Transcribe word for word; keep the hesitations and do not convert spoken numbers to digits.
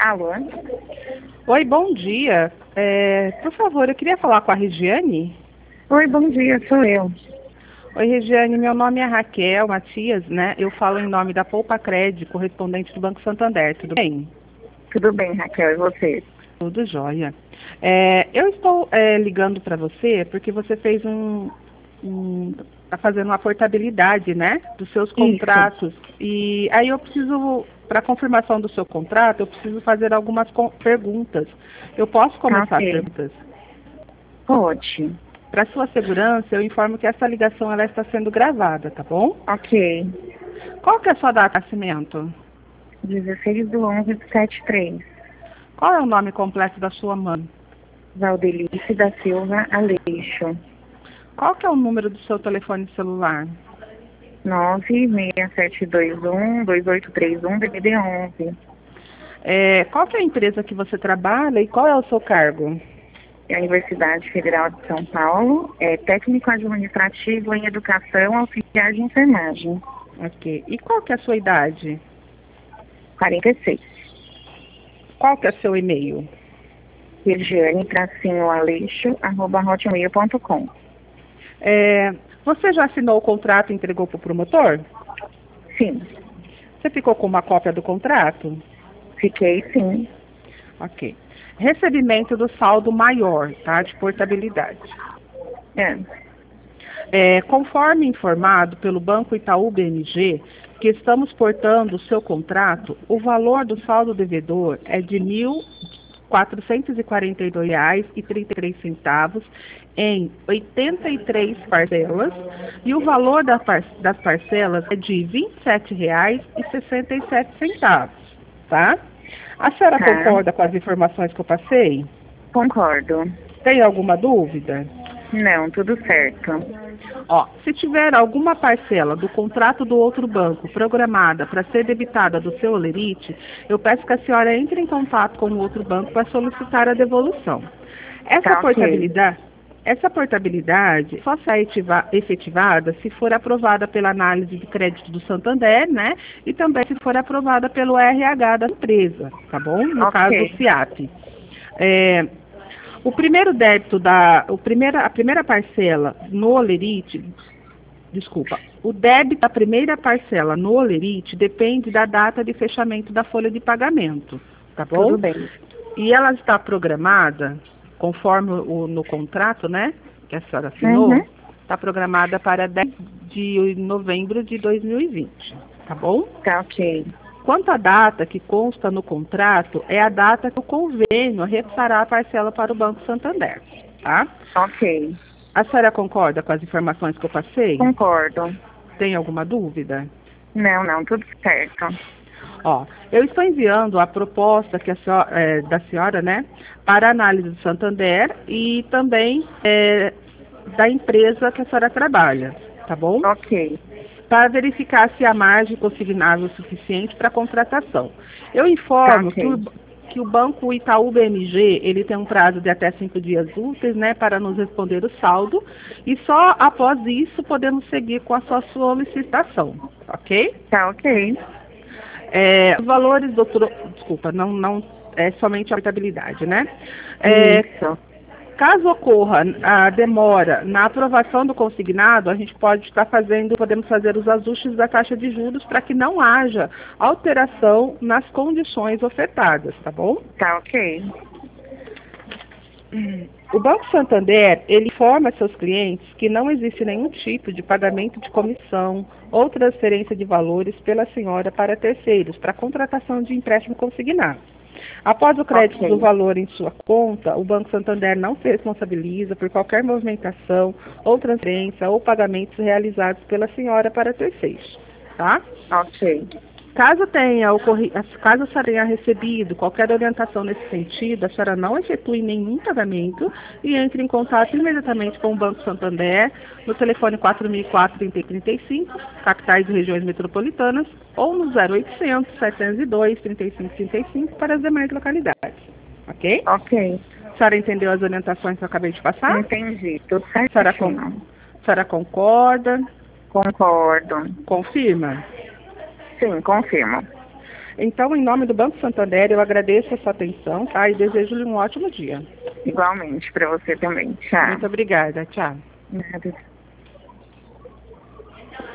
Alô? Oi, bom dia. É, por favor, eu queria falar com a Regiane. Oi, bom dia, sou eu. Oi, Regiane, meu nome é Raquel Matias, né? Eu falo em nome da Poupa Cred, correspondente do Banco Santander, tudo bem? Tudo bem, Raquel, e você? Tudo jóia. É, eu estou é, ligando para você porque você fez um... um tá fazendo uma portabilidade, né? Dos seus contratos. E aí eu preciso, para confirmação do seu contrato, eu preciso fazer algumas perguntas. Eu posso começar Ok. as perguntas? Pode. Para sua segurança, eu informo que essa ligação ela está sendo gravada, tá bom? Ok. Qual que é a sua data de nascimento? dezesseis do onze de setenta e três. Qual é o nome completo da sua mãe? Valdelice da Silva Aleixo. Qual que é o número do seu telefone celular? nove seis sete dois um dois oito três um D D D onze. É, qual que é a empresa que você trabalha e qual é o seu cargo? É a Universidade Federal de São Paulo, é técnico administrativo em educação auxiliar de enfermagem. Ok. E qual que é a sua idade? quarenta e seis. Qual que é o seu e-mail? Regiane tracinho Aleixo, arroba hotmail ponto com. É, você já assinou o contrato e entregou para o promotor? Sim. Você ficou com uma cópia do contrato? Fiquei, sim. Ok. Recebimento do saldo maior, tá? De portabilidade. É. É, conforme informado pelo Banco Itaú B M G, que estamos portando o seu contrato, o valor do saldo devedor é de mil quatrocentos e quarenta e dois reais e trinta e três centavos em oitenta e três parcelas e o valor da par das parcelas é de vinte e sete reais e sessenta e sete centavos, tá? A senhora Tá. concorda com as informações que eu passei? Concordo. Tem alguma dúvida? Não, tudo certo. Ó, se tiver alguma parcela do contrato do outro banco programada para ser debitada do seu olerite, eu peço que a senhora entre em contato com o outro banco para solicitar a devolução. Essa Tá, ok. portabilidade, essa portabilidade só será etiva- efetivada se for aprovada pela análise de crédito do Santander, né? E também se for aprovada pelo R H da empresa, tá bom? No Ok. caso, o SIAP. É, o primeiro débito da, o primeira, a primeira parcela no olerite, desculpa, o débito da primeira parcela no olerite depende da data de fechamento da folha de pagamento, tá bom? Tudo bem. E ela está programada, conforme o, no contrato, né, que a senhora assinou, Uhum. está programada para dez de novembro de dois mil e vinte, tá bom? Tá, ok. Quanto à data que consta no contrato, é a data que o convênio repassará a parcela para o Banco Santander, tá? Ok. A senhora concorda com as informações que eu passei? Concordo. Tem alguma dúvida? Não, não, tudo certo. Ó, eu estou enviando a proposta que a senhora, é, da senhora, né, para análise do Santander e também é, da empresa que a senhora trabalha, tá bom? Ok. Para verificar se há margem consignável suficiente para a contratação. Eu Tá, informo ok. que, o, que o Banco Itaú B M G ele tem um prazo de até cinco dias úteis, né, para nos responder o saldo e só após isso podemos seguir com a sua solicitação, ok? Tá, ok. É, os valores, doutor, desculpa, não, não é somente a portabilidade, né? É, Isso. caso ocorra a demora na aprovação do consignado, a gente pode estar fazendo, podemos fazer os ajustes da taxa de juros para que não haja alteração nas condições ofertadas, tá bom? Tá, ok. O Banco Santander, ele informa seus clientes que não existe nenhum tipo de pagamento de comissão ou transferência de valores pela senhora para terceiros, para contratação de empréstimo consignado. Após o crédito Ok. do valor em sua conta, o Banco Santander não se responsabiliza por qualquer movimentação ou transferência ou pagamentos realizados pela senhora para terceiros, tá? Ok. Caso tenha ocorrido, caso a senhora tenha recebido qualquer orientação nesse sentido, a senhora não efetue nenhum pagamento e entre em contato imediatamente com o Banco Santander no telefone quatro mil e quatro, trinta, trinta e cinco, capitais e regiões metropolitanas, ou no zero oitocentos, setecentos e dois, trinta e cinco, trinta e cinco para as demais localidades. Ok? Ok. A senhora entendeu as orientações que eu acabei de passar? Entendi. Tudo A senhora, con certinho. a senhora concorda? Concordo. Confirma? Sim, confirmo. Então, em nome do Banco Santander, eu agradeço a sua atenção, tá? E desejo-lhe um ótimo dia. Igualmente, para você também. Tchau. Muito obrigada. Tchau. Nada.